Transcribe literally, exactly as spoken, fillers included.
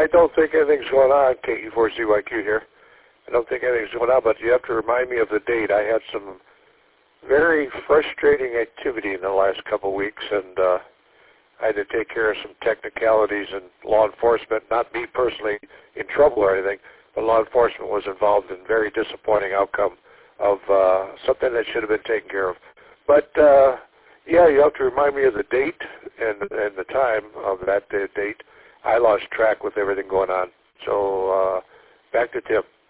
I don't think anything's going on, K E four C Y Q here. I don't think anything's going on, but you have to remind me of the date. I had some very frustrating activity in the last couple of weeks, and uh, I had to take care of some technicalities and law enforcement, not me personally in trouble or anything, but law enforcement was involved in very disappointing outcome of uh, something that should have been taken care of. But, uh, yeah, you have to remind me of the date and, and the time of that date. I lost track with everything going on. So uh, back to Tim.